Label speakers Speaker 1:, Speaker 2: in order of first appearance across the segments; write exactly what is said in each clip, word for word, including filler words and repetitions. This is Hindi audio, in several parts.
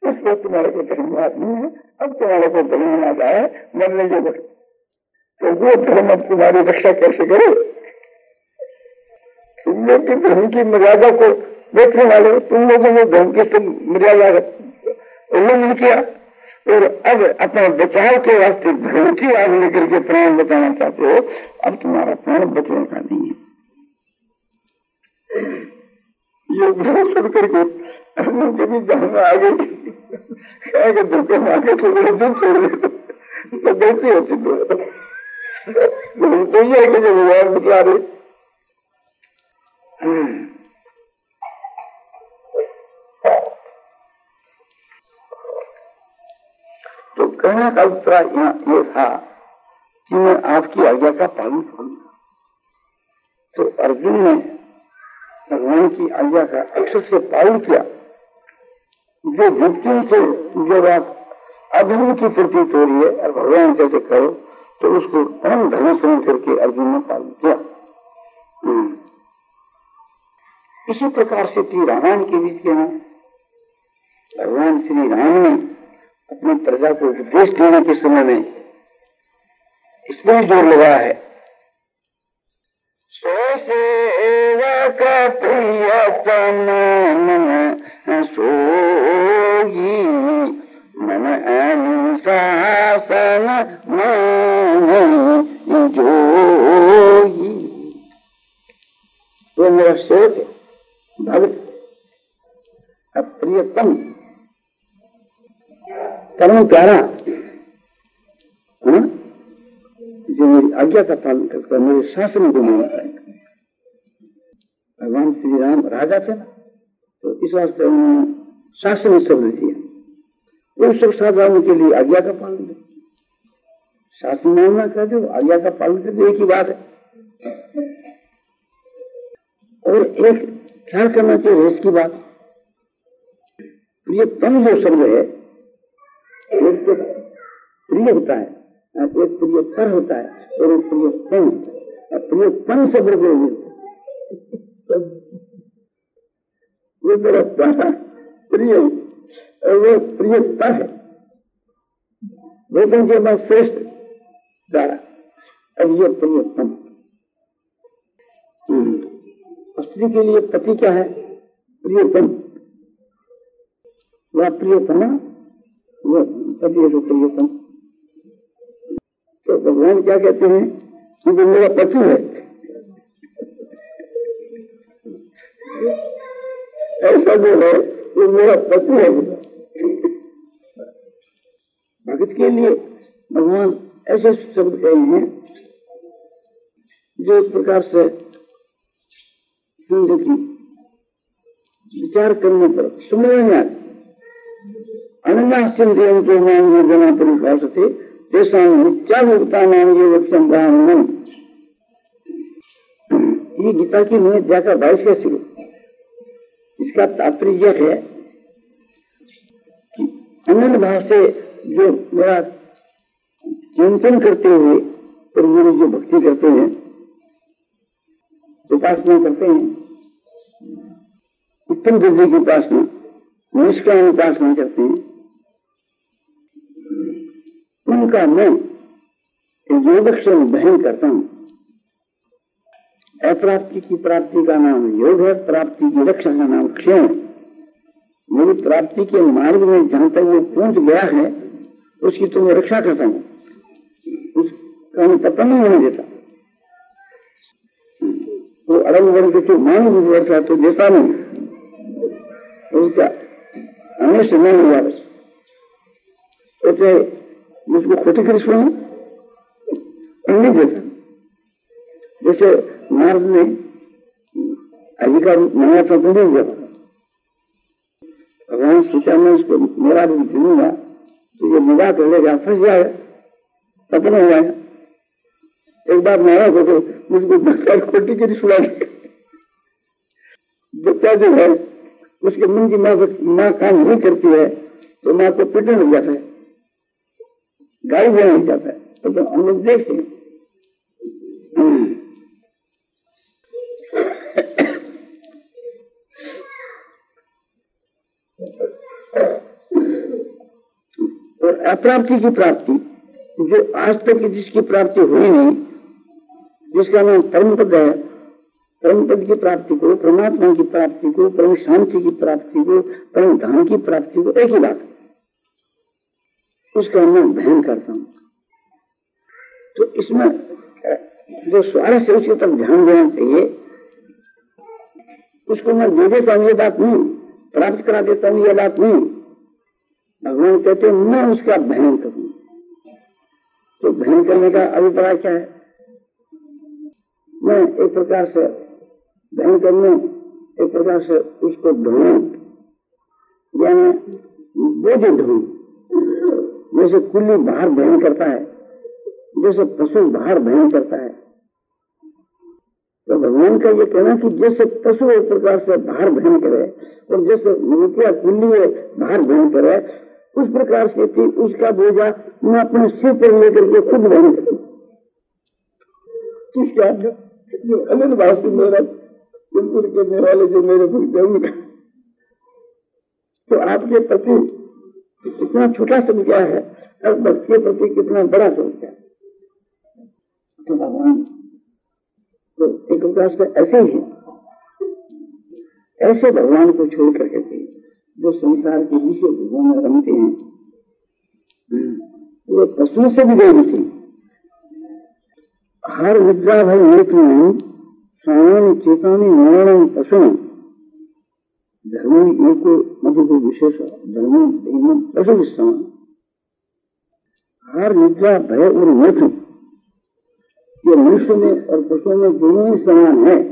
Speaker 1: इसलिए तुम्हारे को धर्म याद नहीं है। अब तुम्हारे को धर्म याद आया मरने के वक्त, तो वो धर्म अब तुम्हारी रक्षा कैसे करे? तुम लोग की धर्म की मर्यादा को देखने वाले, तुम लोगों ने धर्म की मर्यादा उल्लंघन किया और अब अपने बचाव के वास्ते धर्म की आग लेकर के प्राण बचाना चाहते हो। अब तुम्हारा प्राण बचने का नहीं है। ये सुन करके कभी जान में आ गई कि धोखे में आगे थोड़े दूर छोड़ दे तो गलती होती तो ये है कि जो भगवान बता रहे। तो कहने का उत्तर यहाँ ये था कि मैं आपकी आज्ञा का पालन करूंगा। तो अर्जुन ने भगवान की आज्ञा का अक्षर से पालन किया। जो व्यक्तियों से जो बात अधर्म की प्रतीत हो रही है और भगवान जैसे करो तो उसको परम धर्म समझ करके अर्जुन ने पालन किया। इसी प्रकार से श्री रामायण के बीच में भगवान श्री राम ने अपनी प्रजा को उपदेश देने के समय में इसमें जोर लगाया है, सो सेवक प्रियतम मन सोई मन अनुशासन मान जोई। वो मेरा सेवक है, भक्त, प्रियतम, परम प्यारा, जो मेरी आज्ञा का पालन करता है, मेरे शासन को मानता है। भगवान श्री राम राजा थे ना, तो इस वास्ते उन्होंने शासन शब्द दिया। उन सब साधारणों के लिए आज्ञा का पालन कर, शासन मानना का जो आज्ञा का पालन कर, एक ही बात है। और एक ख्याल करना चाहिए इसकी बात, प्रियतम जो शब्द है एक तो प्रिय होता है, एक प्रियतर होता है और एक प्रियतम। प्रियतम शब्द को वो मेरा प्रिय और वो प्रियतर है, वो कहेंगे मैं श्रेष्ठ प्यारा। अब ये प्रियतम, स्त्री के लिए पति क्या है? प्रियतम। वह प्रियतमा, वह पति है जो प्रियतम। तो भगवान क्या कहते हैं कि वो मेरा पति है, ऐसा जो है वो मेरा पति है। भगत के लिए भगवान ऐसे शब्द कहे हैं जो एक प्रकार से जिंदगी विचार करने पर समझ में आए। अनन्याश्चिंतयन् तो मां जना परिभाषते तेषां मिथ्याभूतानां एव संभावनम्। ये गीता की मैं जाकर बाईस का शुरू, इसका तात्पर्य यह है कि अनन्य भाव से जो मेरा चिंतन करते हुए और मेरी जो भक्ति करते हैं, उपासना करते हैं, उत्तम बुद्धि की उपासना, निष्काम उपासना करते हैं, उनका मैं योगक्षेम बहन करता हूं। अप्राप्ति की प्राप्ति का नाम योग है, प्राप्ति की रक्षा का नाम क्षेम। मेरी प्राप्ति के मार्ग में जहां तक वो पहुंच गया है उसकी तो मैं रक्षा करता हूं, उसका मैं पता नहीं होने देता। वो अड़ंग वर्ग के मान वर्षा तो देता नहीं, उसका हमेशा नहीं हुआ। बस तो चाहे मुझको खोटी कर सुना नहीं देता। जैसे नारद ने अधिकार मांगा था तो नहीं दिया। भगवान सोचा मैं इसको मेरा भी दूंगा तो ये निगाह कर लेगा, फंस जाए, पता नहीं जाएगा। एक बार मारा तो, तो मुझको बच्चा खोटी की सुना। बच्चा जो है उसके मन की माँ माँ काम नहीं करती है तो माँ को पीटने लग जाता है, गाली देने लग जाता है। तो, तो हम लोग देखते हैं। अप्राप्ति की प्राप्ति, जो आज तक जिसकी प्राप्ति हुई नहीं, जिसका नाम परम पद है, परम पद की प्राप्ति को, परमात्मा की प्राप्ति को, परम शांति की प्राप्ति को, परम धाम की प्राप्ति को एक ही बात, उसका मैं ध्यान करता हूँ। तो इसमें जो स्वारस्य उसकी तरफ ध्यान देना चाहिए, उसको मैं दे देता हूँ ये बात नहीं, प्राप्त करा देता हूँ ये बात नहीं। भगवान कहते हैं मैं उसका ध्यान करूँ। तो ध्यान करने का अभिप्राय क्या है? मैं एक प्रकार से ध्यान करने, एक प्रकार से उसको ढूंढ, यानी बोझ ढूंढ, जैसे कुल्ली बाहर ध्यान करता है, जैसे पशु बाहर ध्यान करता है। तो भगवान का ये कहना कि जैसे पशु एक प्रकार से बाहर ध्यान करे और जैसे मुखिया कुल्ली बाहर ध्यान करे, उस प्रकार से थी उसका बोझा मैं अपने सिर पर लेकर के खुद ध्यान करूँ। अलग बात मेरा बिल्कुल करने वाले जो मेरे भक्त, तो आपके प्रति इतना छोटा शब्द क्या है और भक्त के प्रति कितना बड़ा शब्द क्या है। तो भगवान तो एक प्रकार से ऐसे ही है, ऐसे भगवान को छोड़ करके थे जो संसार के विषय भगवान में रमते हैं, वो पशुओं से भी गए थे। हर विद्या भाई एक स्वामी चेतानी मरण पशु धर्म एक मध्य को विशेष धर्म पशु विश्राम। हर विद्या भय और मृत्यु ये मनुष्य में और पशुओं में दोनों ही समान है।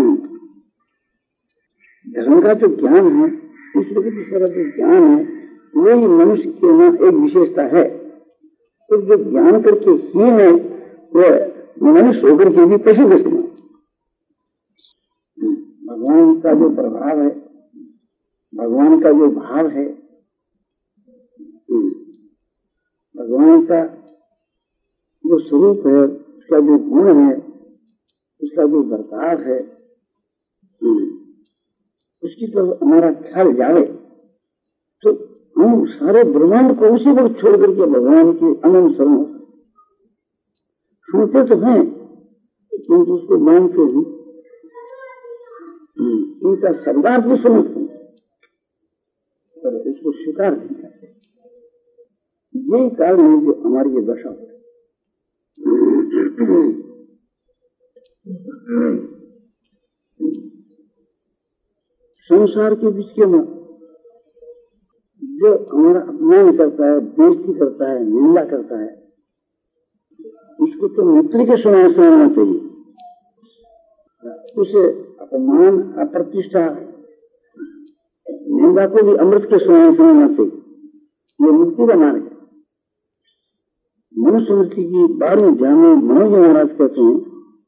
Speaker 1: धर्म का जो ज्ञान है, ईश्वर के दूसरा जो ज्ञान है, वही मनुष्य के ना एक विशेषता है। तो जो ज्ञान करके ही है वह मनुष्य होकर के भी पशु के समान। भगवान का जो प्रभाव है, भगवान का जो भाव है, भगवान का जो स्वरूप है, उसका जो गुण है, उसका जो बर्ताव है, उसकी तो हमारा ख्याल जाए तो हम सारे ब्रह्मांड को उसी वक्त छोड़ करके भगवान के अनंत शरण हो। सुनते तो हैं किंतु उसको मानते ही इनका सरदार भी समझते पर इसको स्वीकार नहीं करते। यही कारण है जो हमारी ये दशा होती है। संसार के विषय में जो हमारा अपमान करता है, बेइज्जती करता है, निंदा करता है, उसको तो मित्र के समान समझना चाहिए। उसे अपमान, अप्रतिष्ठा, निंदा को भी अमृत के समान समझना चाहिए। ये मुक्ति का मार्ग है। मनुष्य मुक्ति की बारहवीं ध्यान में मनोज महाराज कहते हैं,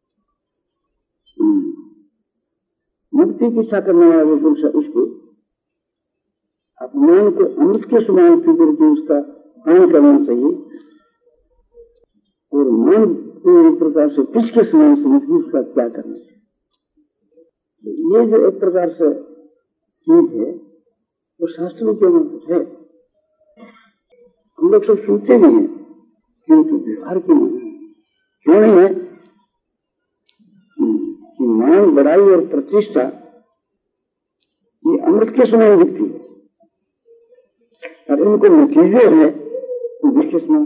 Speaker 1: मुक्ति की इच्छा करने वाले पुरुष उसको अपमान को अमृत के समान फिर के उसका पान करना चाहिए और मन को एक प्रकार से पिछ के समान समझ के उसका क्या करना चाहिए। ये जो एक प्रकार से चीज है वो शास्त्रों के अनुसार है। हम लोग सब सुनते भी हैं किंतु व्यवहार की नहीं। क्यों नहीं है कि मान, बड़ाई और प्रतिष्ठा ये अमृत के समान दिखती है और इनको नतीजे है तो विष के समान।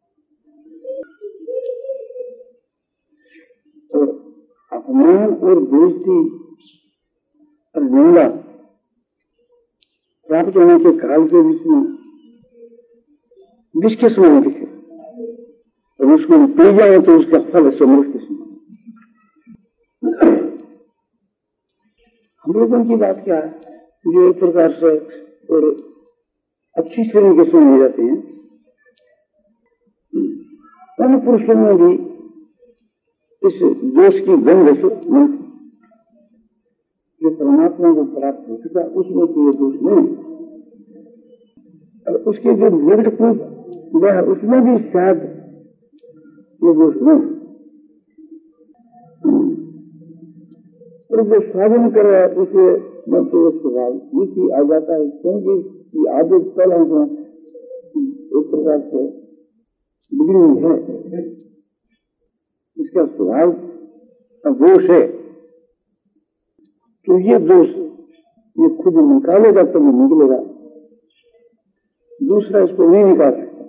Speaker 1: और अपमान और बेइज्जती और निंदा प्राप्त होने के काल के बीच में विष के समान दिखे और उसको पी जाए तो उसका फल समृद्ध के समान। हम लोगों की बात क्या है जो एक प्रकार से और अच्छी श्रेणी के सुन हो जाते हैं, उन पुरुषों में भी इस दोष की गंध मिलती। जो परमात्मा को प्राप्त हो चुका उसमें तो ये दोष नहीं, और उसके जो निर्गुण वह उसमें भी शायद ये दोष नहीं। और जो साधन कर रहा है उसे मतलब स्वभाव नीति आ जाता है, क्योंकि आदत पहले एक प्रकार से बिगड़ी हुई है, इसका स्वभाव दोष है, तो ये दोष ये खुद निकालेगा तब तो निकलेगा, दूसरा इसको नहीं निकाल सकता।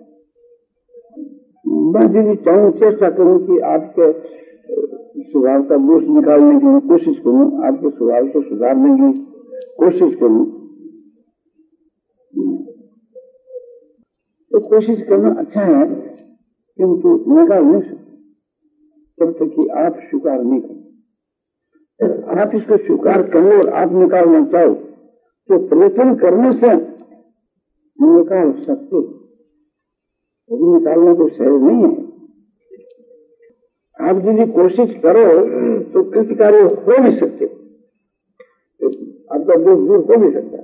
Speaker 1: मैं यदि चाहूँ चेष्टा करूँ कि आपके स्वभाव का दोष निकालने की कोशिश करूँ, आपके स्वभाव को सुधारने की कोशिश करूँ, तो कोशिश करना अच्छा है, किंतु निकाल नहीं सकते तब तक कि आप स्वीकार नहीं करें। आप इसको स्वीकार करो और आप निकालना चाहो तो प्रयत्न करने से निकाल सकते, लेकिन निकालना तो सहज नहीं है। आप यदि कोशिश करो तो कृति कार्य हो भी सकते, आपका दोष दूर हो भी सकता है,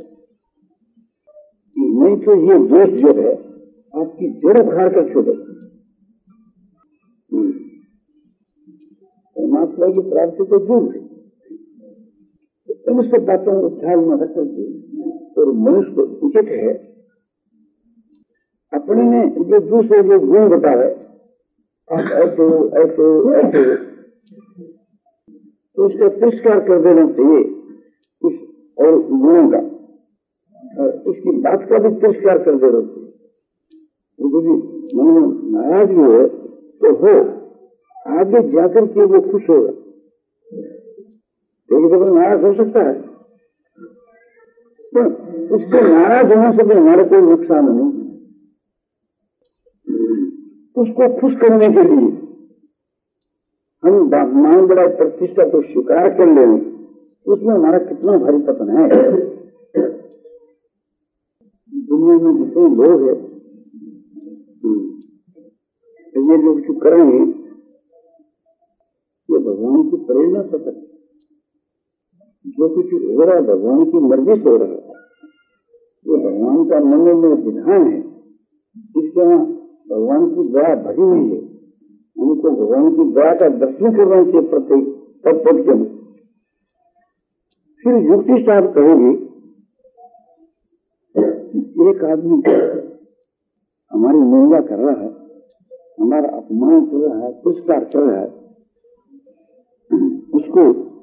Speaker 1: नहीं तो ये दोष जो है आपकी जड़ उखाड़ कर छोड़ेगा। परमात्मा की प्राप्ति तो दूर है, इन सब बातों को ख्याल में रख करके और मनुष्य को उचित है अपने ने जो दूसरे जो गुण बताए, आप ऐसे ऐसे ऐसे तो उसका तिरस्कार कर देना चाहिए, कुछ और गुणों का, उसकी बात का भी तिरस्कार कर देना चाहिए। यदि मन नाराज हो तो हो, आगे जाकर के वो खुश होगा, एक दफा नाराज हो सकता है, तो उसके नाराज होने से भी हमारा कोई नुकसान नहीं। उसको खुश करने के लिए हम मान बड़ा प्रतिष्ठा को स्वीकार कर लें, उसमें हमारा कितना भारी पतन है। दुनिया में जितने लोग हैं, ये लोग जो करेंगे ये भगवान की प्रेरणा से करते, जो कुछ हो रहा है भगवान की मर्जी से हो रहा है, ये भगवान का मन में विधान है, इसके भगवान की दया भरी हुई है, उनको भगवान की दया का दर्शन करना चाहिए प्रत्येक तब पद के में। फिर युक्ति साहब कहेगी एक आदमी हमारी निंदा कर रहा है, हमारा अपमान कर रहा है, तिरस्कार कर रहा है, उसको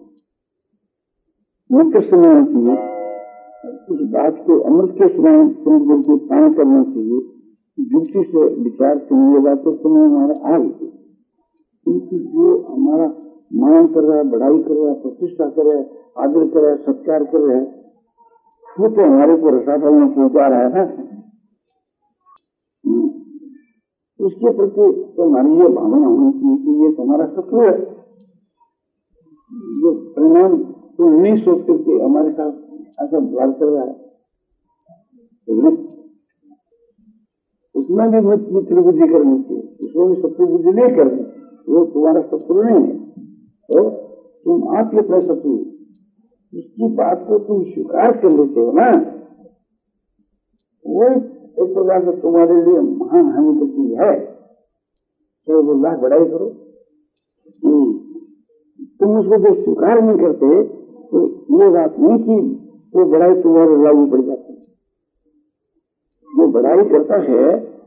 Speaker 1: मित्र सुनाना चाहिए, उस बात को अमृत के समान सुन करके पान करना चाहिए, युक्ति से विचार सुनिएगा तो समय हमारा आ गई। क्योंकि जो हमारा मान कर रहा है, बढ़ाई कर रहा है, प्रतिष्ठा कर रहा है, आदर कर रहा है, सत्कार कर रहा है, वो तो हमारे को रसाफल में पहुंचा रहा है ना, उसके प्रति तो हमारी ये भावना होनी चाहिए कि ये तुम्हारा शत्रु है, जो परिणाम तो नहीं सोच करके हमारे साथ ऐसा व्यवहार कर रहा है, तो उसमें भी मित्र बुद्धि करनी चाहिए, उसमें भी शत्रु बुद्धि नहीं करनी, वो तुम्हारा शत्रु नहीं है, तो तुम आपके अपने शत्रु, उसकी बात को तुम स्वीकार कर लेते हो ना, वो एक प्रकार से तुम्हारे लिए महान हानि की चीज है, तो वो लाख बढ़ाई करो, तुम उसको जो स्वीकार नहीं करते तो ये बात नहीं कि वो बढ़ाई तुम्हारे लागू पड़ जाती है। जो बढ़ाई करता है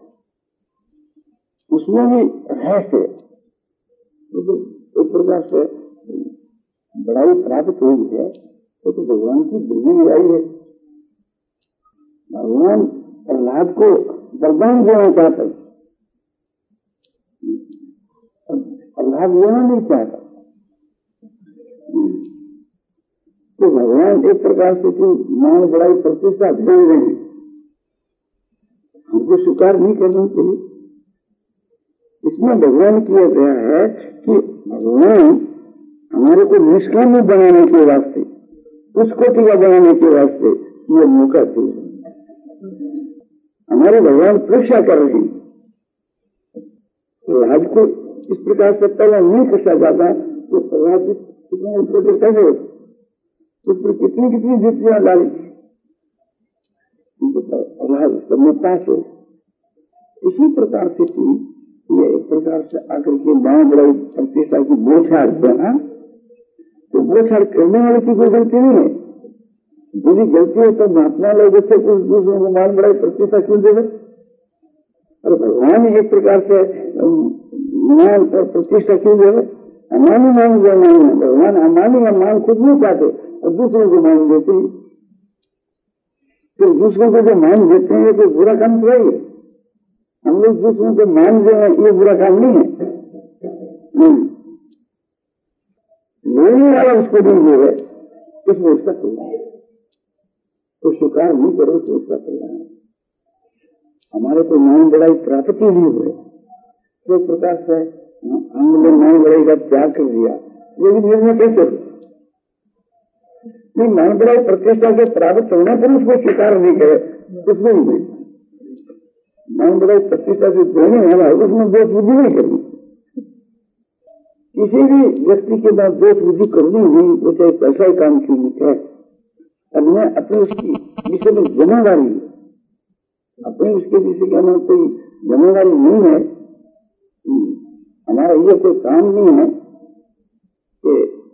Speaker 1: उसमें भी रहस्य, तो एक प्रकार से बढ़ाई प्राप्त हुई है तो, तो भगवान की बुद्धि भी आई है। भगवान प्रहलाद को वरदान देना चाहता है, प्रहलाद लेना नहीं चाहता, तो भगवान एक प्रकार से कि मान बड़ाई प्रतिष्ठा दे रहे हैं, हमको स्वीकार नहीं करना चाहिए। इसमें भगवान किया गया है कि भगवान हमारे को निष्काम बनाने के वास्ते, उसको टीका बनाने के वास्ते ये मौका दे, हमारे भगवान परीक्षा कर रहे हैं। प्रहलाद को इस प्रकार से पहला नहीं कसा जाता तो प्रहलाद कितने छोटे कैसे होते, उस पर कितनी कितनी जितियां डाली, प्रहलाद सबने पास हो। इसी प्रकार से थी ये एक प्रकार से आकर के गांव बड़ाई प्रतिष्ठा की बोछाड़ देना, तो बोछाड़ करने वाले की कोई गलती नहीं है, यदि गलती है तो महात्मा लोग उससे कुछ दूसरों को मान बड़ाई प्रतिष्ठा क्यों दे दे, अरे भगवान एक प्रकार से मान और प्रतिष्ठा क्यों दे? अमानी मान जो मान है, भगवान अमानी का मान खुद नहीं चाहते और दूसरों को मान देते हैं। तो दूसरों को जो मान देते हैं ये कोई बुरा काम तो है। हम लोग दूसरों को मान दे ये बुरा काम नहीं है। लेने वाला उसको नहीं दे इसमें उसका कल्याण है, तो स्वीकार नहीं करो तो उसका कल्याण है। हमारे को मान बड़ाई प्राप्ति नहीं हुए तो प्रकार से हमने मान बड़ाई का त्याग कर दिया, लेकिन निर्णय कैसे हो? नहीं, मान बड़ाई प्रतिष्ठा के प्राप्त होने पर उसको स्वीकार नहीं करे, उसमें नहीं। मान बड़ाई प्रतिष्ठा से देने वाला उसमें दोष बुद्धि नहीं करनी। किसी भी व्यक्ति के बाद दोष बुद्धि करनी हुई वो चाहे पैसा ही काम क्यों नहीं है, अब मैं अपने उसकी विषय में जिम्मेदारी अपने उसके विषय का मैं कोई जिम्मेदारी नहीं है। हमारा ये कोई काम नहीं है कि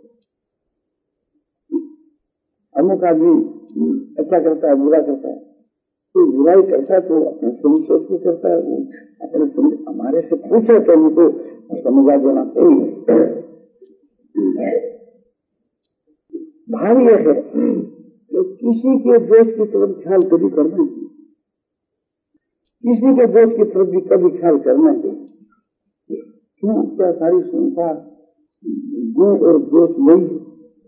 Speaker 1: अमुक आदमी अच्छा करता है बुरा करता है, कोई बुराई करता है तो अपने समझ सोच के करता है, वो अपने समझ हमारे से पूछे तो उनको समझा देना चाहिए। भाव यह है कि किसी के दोष की तरफ ख्याल कभी करना चाहिए, किसी के दोष की तरफ भी कभी ख्याल करना चाहिए। क्यों? क्या सारी संसार गुण और दोष नहीं है?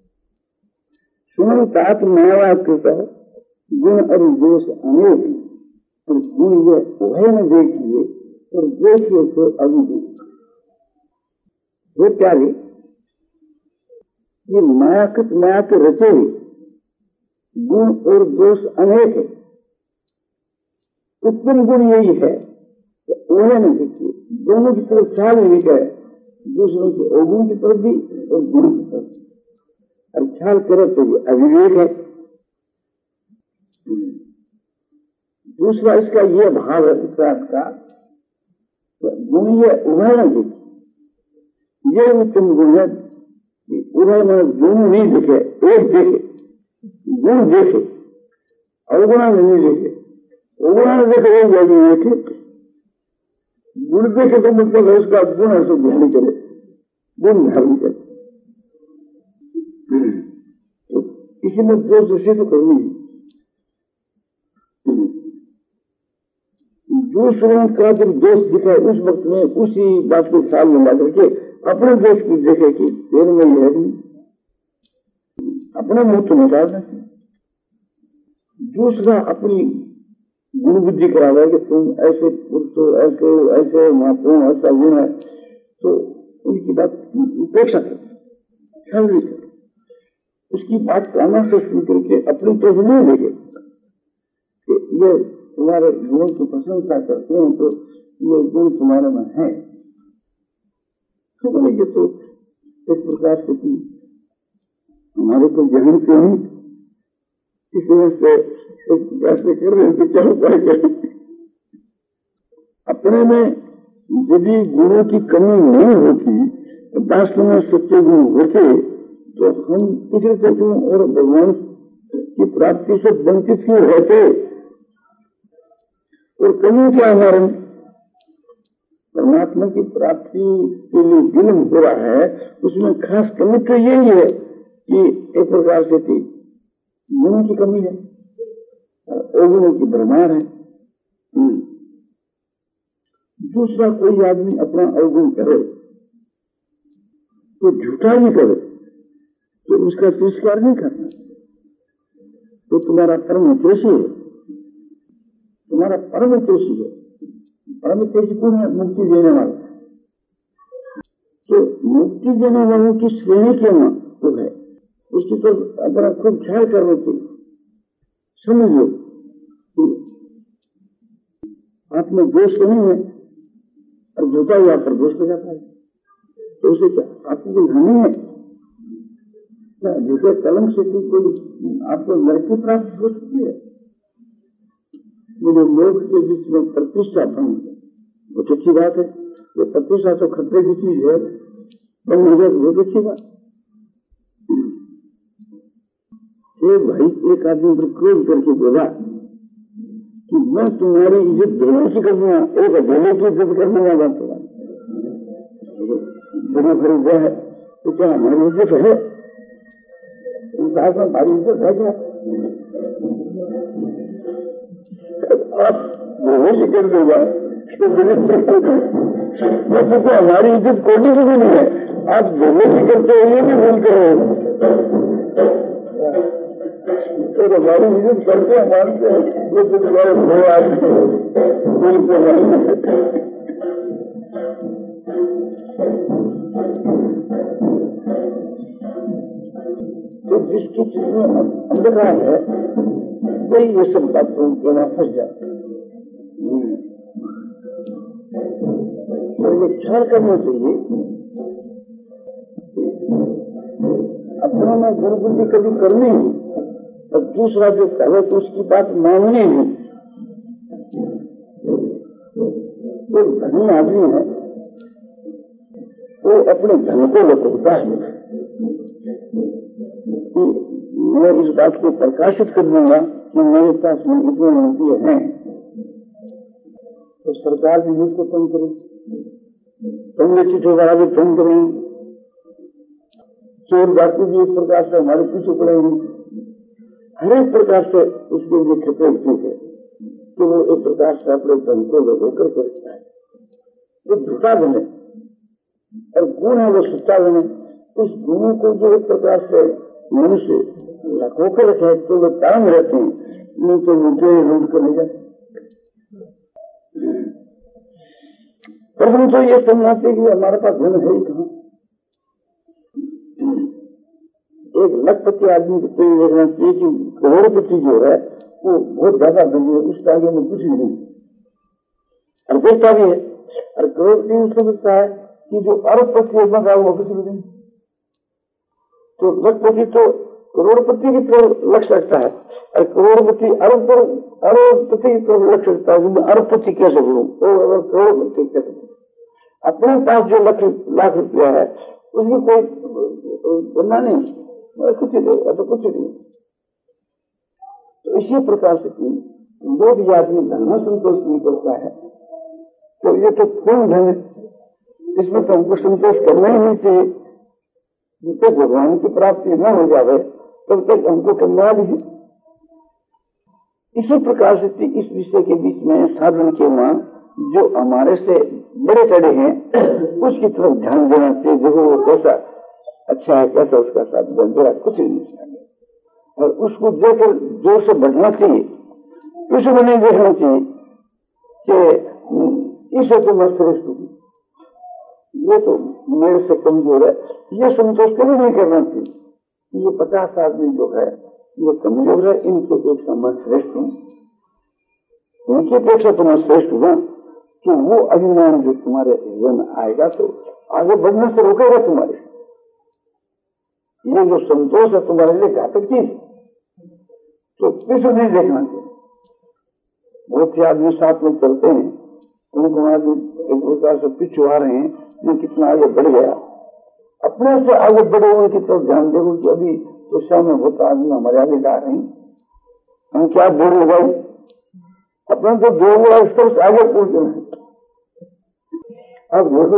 Speaker 1: सुनो तात माया कृत गुण और दोष अनेक, और गुण ये उभय में देखिए और देखिए तो अभिदेख। वो प्यारे ये मायाकृत माया के रचे गुण और दोष अनेक है। उत्तम गुण यही है कि उन्हें न देखिए, दोनों की तरफ ख्याल नहीं करे, दूसरों के अवगुण की तरफ भी और गुण की तरफ, और ख्याल करे तो ये अविवेक है। दूसरा इसका ये भाव है विश्वास का, गुण ये उभय न देखे, ये उत्तम गुण है। उभय में दोनों नहीं देखे, एक देखे, गुण देखे, अवगुणा नहीं देखे। अवगुणा नहीं देखे एक जाएगी देखे, गुण देखे तो मतलब है उसका गुण है सो ध्यान करे, गुण ध्यान करे। तो किसी में दोष दूसरे तो करनी है, दूसरों का जब दोष दिखाए उस वक्त में उसी बात को ख्याल में ला करके अपने दोष को देखे कि तेरे में यह नहीं, अपने मुंह तो निकालना चाहिए। दूसरा अपनी गुण बुद्धि करावा कि तुम ऐसे पुरुष हो, ऐसे ऐसे तुम ऐसा गुण है, तो उनकी बात उपेक्षा करो, ख्याल नहीं करो, उसकी बात काना से सुन करके अपनी तरफ नहीं देखे कि ये तुम्हारे गुणों की प्रशंसा करते हैं तो ये गुण तुम्हारे में है, तो बोलेंगे तो एक प्रकार से कि हमारे को जहन से नहीं, इस वजह से एक प्रकार से कर रहे हैं, क्या उपाय करें? अपने में यदि गुणों की कमी नहीं होती, वास्तव में सच्चे गुण होते तो हम पिछले तत्वों और भगवान की प्राप्ति से वंचित क्यों रहते? और कमी क्या हमारे परमात्मा की प्राप्ति के लिए विलंब हो रहा है, उसमें खास कमी तो यही है कि एक प्रकार से थी गुणों की कमी है, अवगुणों की भ्रमार है। दूसरा कोई आदमी अपना अवगुण करे तो झूठा नहीं करे तो उसका तिरस्कार नहीं करना, तो तुम्हारा परम हितैषी है, तुम्हारा परम हितैषी है। परम हितैषी कौन है? मुक्ति देने वाला। तो मुक्ति देने वालों की श्रेणी क्यों वो है, उसकी तो अपना खूब ख्याल करने की समझो कि आप में दोष तो नहीं है और झूठा हुआ पर दोष हो जाता है, तो उसे क्या आपको कोई हानि है? झूठे कलम से कोई आपको लड़की प्राप्त हो सकती है? मुझे लोग के बीच में प्रतिष्ठा भंग बहुत अच्छी बात है, ये प्रतिष्ठा तो खतरे की चीज है, भंग हो जाए बहुत अच्छी बात। एक भाई एक आदमी पर क्रोध करके बोला कि मैं तुम्हारी इज्जत दोनों की कर दूंगा, एक अकेले की इज्जत कर दूंगा बात तुम्हारी बड़ी फर्ज है, तो क्या हमारी इज्जत है? साथ में हमारी इज्जत है क्या? आप दोनों की कर दूंगा तो हमारी इज्जत कोई की भी नहीं है, आप दोनों की करते हो ये भी बोलते हो, तो हमारी इज्जत करते मानते हैं वो तो तुम्हारे बड़े आदमी बोलते। तो जिसकी चीज में अंधकार है वही ये सब बातों के वहां फंस जाते हैं। तो ये ख्याल करना चाहिए अपना में गुरु बुद्धि कभी करनी है, और दूसरा जो कहे तो उसकी बात माननी है। वो धनी आदमी है, वो अपने धन को लपटता है। मैं इस बात को प्रकाशित कर दूंगा कि मेरे पास में इतने रुपये हैं, तो सरकार भी मुझको तंग करे, तुमने चिट्ठी वाला भी तंग करेंगे, चोर डाकू भी एक प्रकार से हमारे पीछे पड़ेंगे, हर एक प्रकार से उसके लिए खतरे ठीक है कि वो एक प्रकार से अपने धन को लगोकर के रखता है। वो झूठा बने और गुण है वो सच्चा बने, उस गुणों को जो एक प्रकार से मनुष्य लखो कर रखे तो वो काम रहते हैं, नहीं तो मुझे लूट कर ले जाते। पर हम तो ये समझते कि हमारे पास धन है ही कहाँ। एक लखपति आदमी को तो देखना चाहिए कि करोड़पति जो है वो बहुत ज्यादा धन है, उसके आगे में कुछ भी नहीं, और देखता भी है। और करोड़पति उसको लगता है कि जो अरबपति है बना वो कुछ भी नहीं। तो लखपति तो करोड़पति की तरफ लक्ष्य रखता है, और करोड़पति अरब पर अरबपति की तरफ लक्ष्य रखता है। मैं अरबपति कैसे बोलूं, करोड़पति कैसे बोलूं? अपने पास जो लाख लाख रुपया है उसकी कोई बनना नहीं, कुछ ही नहीं, तो कुछ नहीं। तो इसी प्रकार से जो भी आदमी धन में संतोष नहीं करता है तो ये तो पूर्ण धन है, इसमें तो हमको संतोष करना ही नहीं चाहिए। जब तक भगवान की प्राप्ति न हो जाए तब तक हमको करना भी। इसी प्रकार से इस विषय के बीच में साधन के वहां जो हमारे से बड़े चढ़े हैं उसकी तरफ ध्यान देना चाहिए। देखो वो कैसा अच्छा है, कैसा उसका साधन, जरा कुछ नहीं, और उसको देखकर जोर से बढ़ना चाहिए। उसको नहीं देखना चाहिए कि इसे तो मैं श्रेष्ठ हूँ, ये तो मेरे से कमजोर है, ये संतोष कभी नहीं करना चाहिए। ये पचास आदमी जो है ये कमजोर है, इनके अपेक्षा मैं श्रेष्ठ हूँ, इनकी अपेक्षा तो मैं श्रेष्ठ हूँ। तो वो अभिमान जो तुम्हारे जीवन में आएगा तो आगे बढ़ने से रोकेगा तुम्हारे। ये जो संतोष है तुम्हारे लिए घातक चीज, तो पीछे नहीं देखना चाहिए। बहुत से आदमी साथ में चलते हैं, उनको आदमी एक प्रकार से पीछे आ रहे हैं, ये कितना आगे बढ़ गया, अपने से आगे बढ़े हुए की तरफ ध्यान देखो कि अभी तो सामने बहुत आदमी हमारे आगे जा रहे हैं, हम क्या दौड़ लगाई, अपने तो दो बड़ा स्तर से आगे पहुंच रहे हैं। अब देखो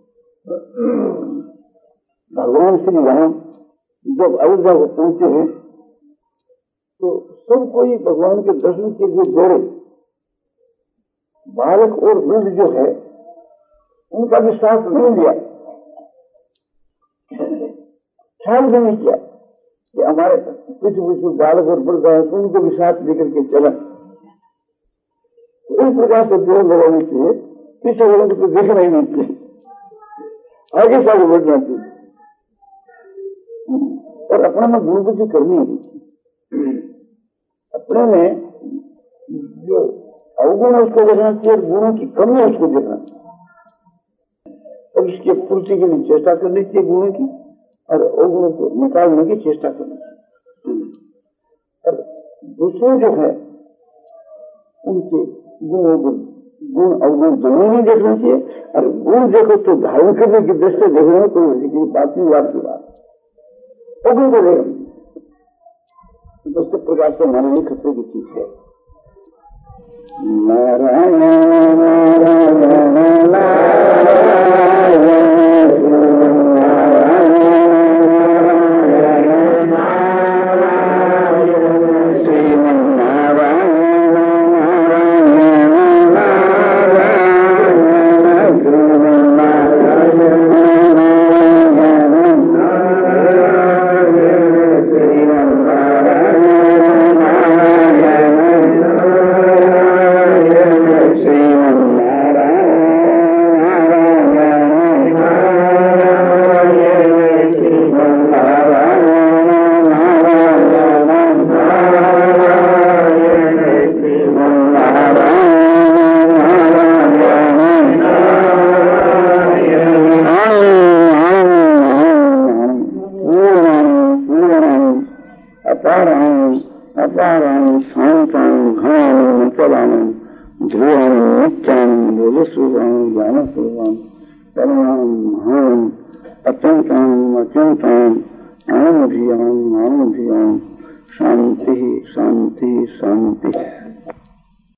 Speaker 1: भगवान श्री राम जब अयोध्या को पहुंचे हैं तो सब कोई भगवान के दर्शन के लिए दौड़े। बालक और वृद्ध जो है उनका भी साथ नहीं लिया, ख्याल भी नहीं किया कि हमारे कुछ कुछ बालक और वृद्ध है तो उनको भी साथ लेकर के चला। तो इस प्रकार से दौड़ लगानी चाहिए, पीछे वालों को देखना ही नहीं चाहिए, आगे से आगे बढ़ना चाहिए और अपने में गुण बुद्धि करनी है। अपने में जो अवगुण है उसको देखना चाहिए और गुणों की कमी है उसको देखना चाहिए और इसकी पूर्ति के लिए चेष्टा करनी चाहिए गुणों की, और अवगुणों को निकालने की चेष्टा करनी चाहिए। और दूसरे जो है उनके गुण अवगुण गुण अवगुण दोनों ही देखना चाहिए। और गुण देखो तो धारण करने की दृष्टि देखने में कोई बात नहीं, बात की बात अवगुण को देखना दूसरे प्रकार से हमारे लिए खतरे की चीज है। नारायण नारायण शांति शांति शांति।